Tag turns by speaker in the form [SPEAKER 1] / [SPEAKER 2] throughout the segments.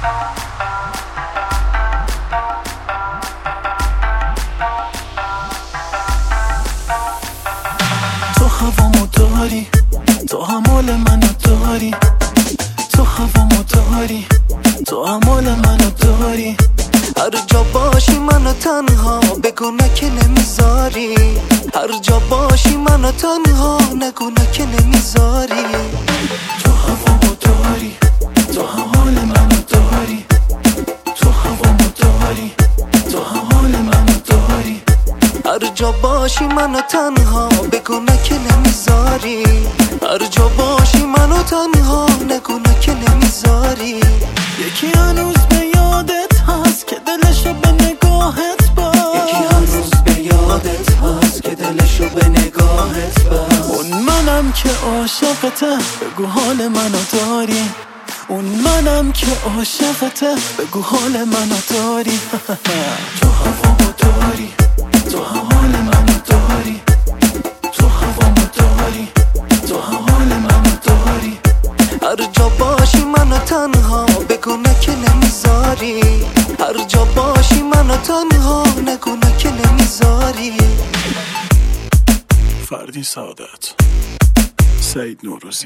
[SPEAKER 1] تو هوامو داری، تو همال منو داری، تو هوامو داری، تو همال منو داری.
[SPEAKER 2] هر جا باشی منو تنها بگو نه که نمیذاری، هر جا باشی منو تنها نگو نه که نمیذاری.
[SPEAKER 1] تو هوامو داری، تو همال منو داری، تو هوامو داری، تو همال منو داری.
[SPEAKER 2] هر جا باشی منو تنها بگو نه که نمیذاری، هر جا باشی منو تنها نگو نه که نمیذاری.
[SPEAKER 1] یکی هنوز به یادت هست که دلشو به نگاهت باز،
[SPEAKER 2] یکی هنوز به یادت هست که دلشو به نگاهت باز.
[SPEAKER 1] اون منم که عاشقته بگو حال منو داری، اون منم که عاشقته بگو حال منو داری. تو هوامو داری، تو حال منو داری، تو هوامو داری، تو حال منو داری.
[SPEAKER 2] هر جا باشی منو تنها بگو نه که نمیذاری، هر جا باشی منو تنها نگو نه که نمیذاری.
[SPEAKER 1] فردین سعادت، سعید نوروزی.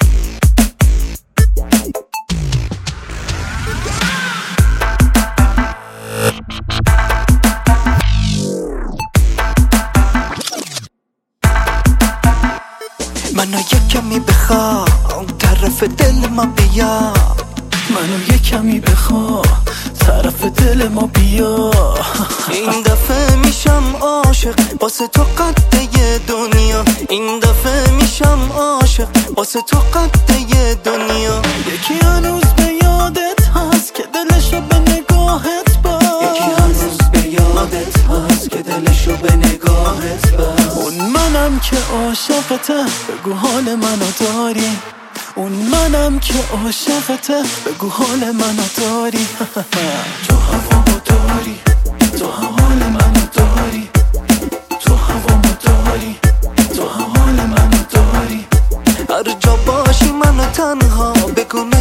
[SPEAKER 2] منو یک کمی بخواه طرف دل ما بیا،
[SPEAKER 1] منو یک کمی بخوا طرف دل ما بیا.
[SPEAKER 2] این دفعه میشم عاشق واسه تو قده دنیا، این دفعه میشم عاشق واسه تو قده دنیا.
[SPEAKER 1] یکی هنوز به یادت هست که دلشو به نگاهت باز،
[SPEAKER 2] یکی هنوز به یادت هست که دلشو به نگاهت باز.
[SPEAKER 1] اون منم که عاشقته بگو حال منو داری، اون منم که عاشقته بگو حال منو داری. تو هوامو داری، تو حال منو داری، تو هوامو داری، تو حال منو داری.
[SPEAKER 2] هر جا باشی منو تنها بگو